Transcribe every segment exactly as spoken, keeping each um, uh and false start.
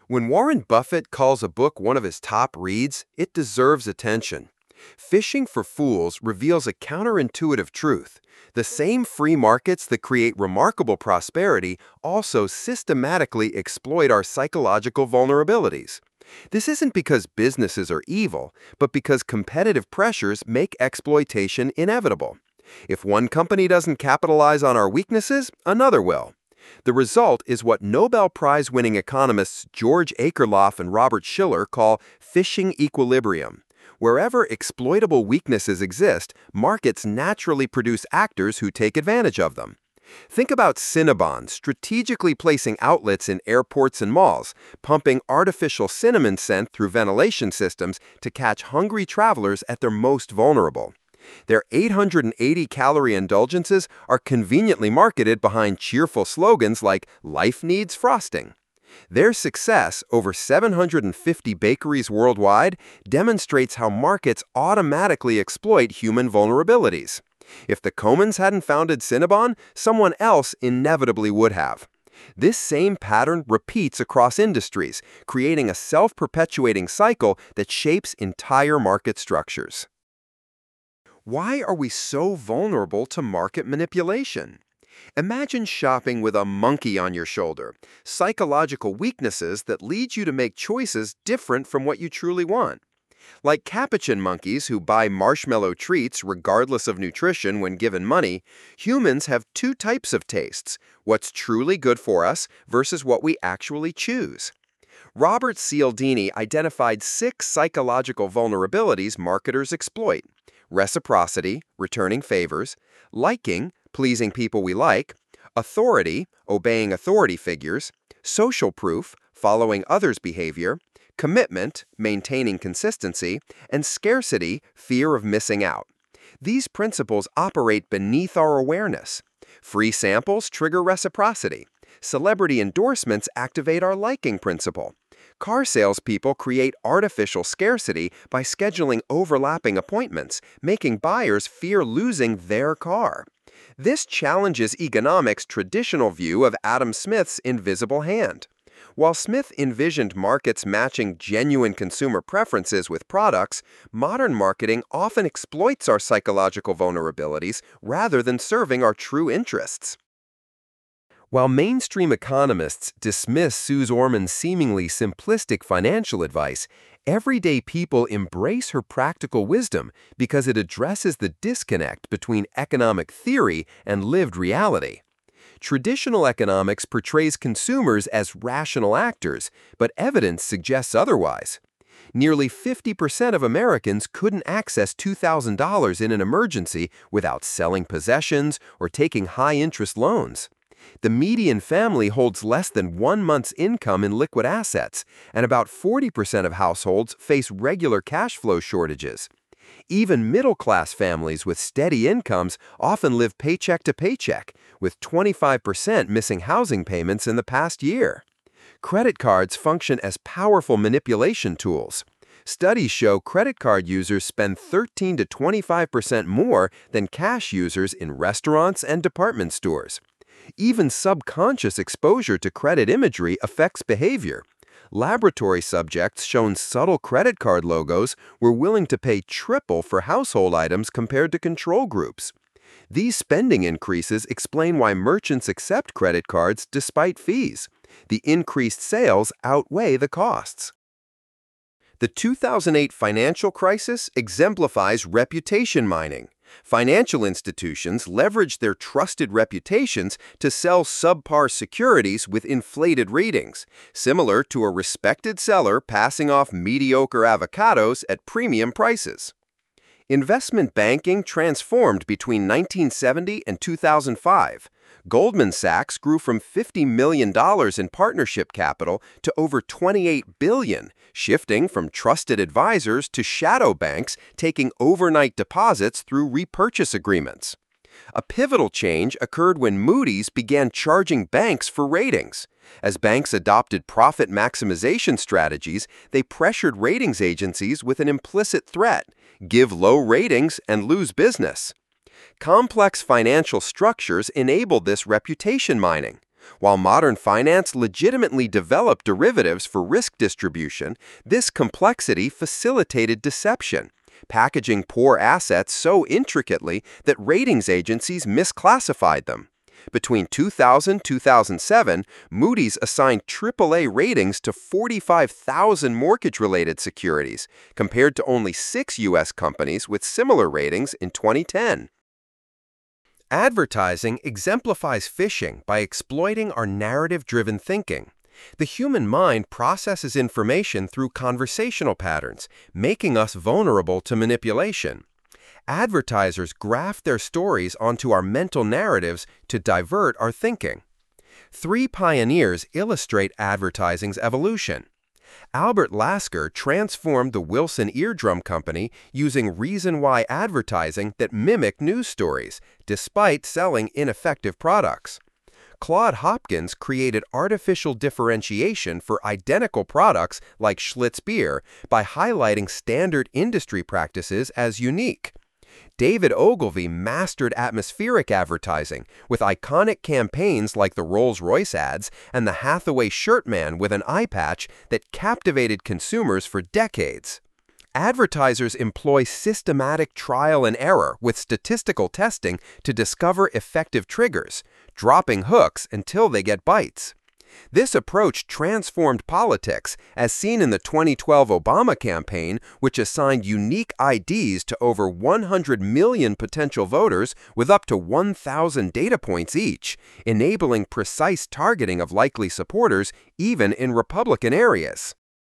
When Warren Buffett calls a book one of his top reads, it deserves attention. Fishing for Fools reveals a counterintuitive truth. The same free markets that create remarkable prosperity also systematically exploit our psychological vulnerabilities. This isn't because businesses are evil, but because competitive pressures make exploitation inevitable. If one company doesn't capitalize on our weaknesses, another will. The result is what Nobel Prize-winning economists George Akerlof and Robert Shiller call fishing equilibrium. Wherever exploitable weaknesses exist, markets naturally produce actors who take advantage of them. Think about Cinnabon strategically placing outlets in airports and malls, pumping artificial cinnamon scent through ventilation systems to catch hungry travelers at their most vulnerable. Their eight hundred eighty calorie indulgences are conveniently marketed behind cheerful slogans like "Life needs frosting." Their success, over seven hundred fifty bakeries worldwide, demonstrates how markets automatically exploit human vulnerabilities. If the Comans hadn't founded Cinnabon, someone else inevitably would have. This same pattern repeats across industries, creating a self-perpetuating cycle that shapes entire market structures. Why are we so vulnerable to market manipulation? Imagine shopping with a monkey on your shoulder, psychological weaknesses that lead you to make choices different from what you truly want. Like capuchin monkeys who buy marshmallow treats regardless of nutrition when given money, humans have two types of tastes: what's truly good for us versus what we actually choose. Robert Cialdini identified six psychological vulnerabilities marketers exploit: reciprocity, returning favors; liking, pleasing people we like; authority, obeying authority figures; social proof, following others' behavior; commitment, maintaining consistency; and scarcity, fear of missing out. These principles operate beneath our awareness. Free samples trigger reciprocity. Celebrity endorsements activate our liking principle. Car salespeople create artificial scarcity by scheduling overlapping appointments, making buyers fear losing their car. This challenges economics' traditional view of Adam Smith's invisible hand. While Smith envisioned markets matching genuine consumer preferences with products, modern marketing often exploits our psychological vulnerabilities rather than serving our true interests. While mainstream economists dismiss Suze Orman's seemingly simplistic financial advice, everyday people embrace her practical wisdom because it addresses the disconnect between economic theory and lived reality. Traditional economics portrays consumers as rational actors, but evidence suggests otherwise. Nearly fifty percent of Americans couldn't access two thousand dollars in an emergency without selling possessions or taking high-interest loans. The median family holds less than one month's income in liquid assets, and about forty percent of households face regular cash flow shortages. Even middle-class families with steady incomes often live paycheck to paycheck, with twenty-five percent missing housing payments in the past year. Credit cards function as powerful manipulation tools. Studies show credit card users spend thirteen to twenty-five percent more than cash users in restaurants and department stores. Even subconscious exposure to credit imagery affects behavior. Laboratory subjects shown subtle credit card logos were willing to pay triple for household items compared to control groups. These spending increases explain why merchants accept credit cards despite fees. The increased sales outweigh the costs. The two thousand eight financial crisis exemplifies reputation mining. Financial institutions leveraged their trusted reputations to sell subpar securities with inflated ratings, similar to a respected seller passing off mediocre avocados at premium prices. Investment banking transformed between nineteen seventy and two thousand five. Goldman Sachs grew from fifty million dollars in partnership capital to over twenty-eight billion dollars, shifting from trusted advisors to shadow banks taking overnight deposits through repurchase agreements. A pivotal change occurred when Moody's began charging banks for ratings. As banks adopted profit maximization strategies, they pressured ratings agencies with an implicit threat: give low ratings and lose business. Complex financial structures enabled this reputation mining. While modern finance legitimately developed derivatives for risk distribution, this complexity facilitated deception, packaging poor assets so intricately that ratings agencies misclassified them. Between two thousand and two thousand seven, Moody's assigned triple A ratings to forty-five thousand mortgage-related securities, compared to only six U S companies with similar ratings in twenty ten. Advertising exemplifies phishing by exploiting our narrative-driven thinking. The human mind processes information through conversational patterns, making us vulnerable to manipulation. Advertisers graft their stories onto our mental narratives to divert our thinking. Three pioneers illustrate advertising's evolution. Albert Lasker transformed the Wilson Eardrum Company using reason why advertising that mimicked news stories, despite selling ineffective products. Claude Hopkins created artificial differentiation for identical products like Schlitz beer by highlighting standard industry practices as unique. David Ogilvy mastered atmospheric advertising with iconic campaigns like the Rolls-Royce ads and the Hathaway shirt man with an eye patch that captivated consumers for decades. Advertisers employ systematic trial and error with statistical testing to discover effective triggers, dropping hooks until they get bites. This approach transformed politics, as seen in the twenty twelve Obama campaign, which assigned unique I Ds to over one hundred million potential voters with up to one thousand data points each, enabling precise targeting of likely supporters even in Republican areas.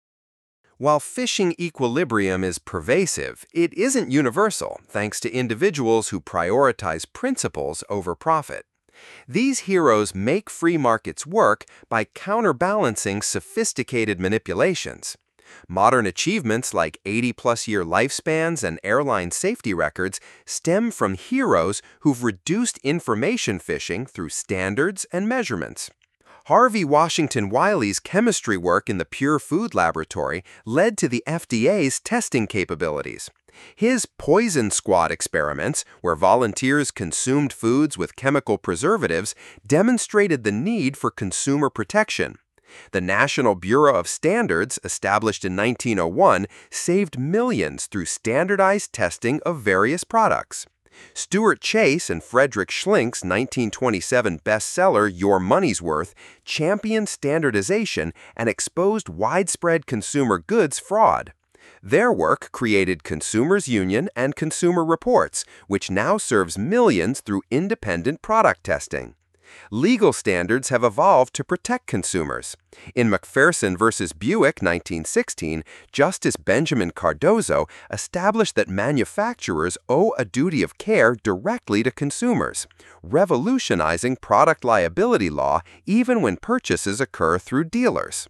While phishing equilibrium is pervasive, it isn't universal, thanks to individuals who prioritize principles over profit. These heroes make free markets work by counterbalancing sophisticated manipulations. Modern achievements like eighty-plus year lifespans and airline safety records stem from heroes who've reduced information phishing through standards and measurements. Harvey Washington Wiley's chemistry work in the Pure Food Laboratory led to the F D A's testing capabilities. His Poison Squad experiments, where volunteers consumed foods with chemical preservatives, demonstrated the need for consumer protection. The National Bureau of Standards, established in nineteen oh one, saved millions through standardized testing of various products. Stuart Chase and Frederick Schlink's nineteen twenty-seven bestseller Your Money's Worth championed standardization and exposed widespread consumer goods fraud. Their work created Consumers Union and Consumer Reports, which now serves millions through independent product testing. Legal standards have evolved to protect consumers. In McPherson versus Buick nineteen sixteen, Justice Benjamin Cardozo established that manufacturers owe a duty of care directly to consumers, revolutionizing product liability law even when purchases occur through dealers.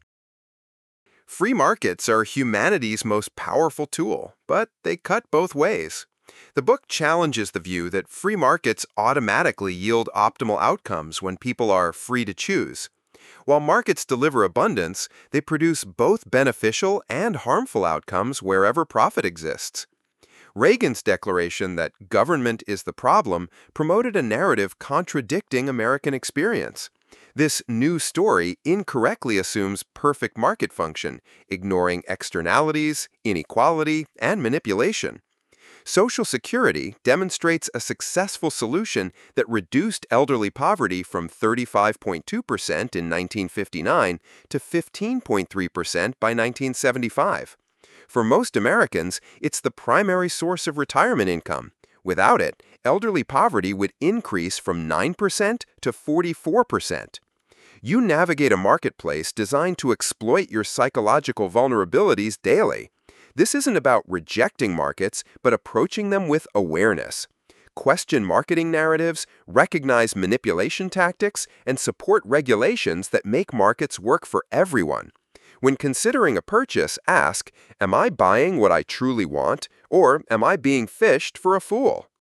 Free markets are humanity's most powerful tool, but they cut both ways. The book challenges the view that free markets automatically yield optimal outcomes when people are free to choose. While markets deliver abundance, they produce both beneficial and harmful outcomes wherever profit exists. Reagan's declaration that government is the problem promoted a narrative contradicting American experience. This new story incorrectly assumes perfect market function, ignoring externalities, inequality, and manipulation. Social Security demonstrates a successful solution that reduced elderly poverty from thirty-five point two percent in nineteen fifty-nine to fifteen point three percent by nineteen seventy-five. For most Americans, it's the primary source of retirement income. Without it, elderly poverty would increase from nine percent to forty-four percent. You navigate a marketplace designed to exploit your psychological vulnerabilities daily. This isn't about rejecting markets, but approaching them with awareness. Question marketing narratives, recognize manipulation tactics, and support regulations that make markets work for everyone. When considering a purchase, ask, am I buying what I truly want, or am I being fished for a fool?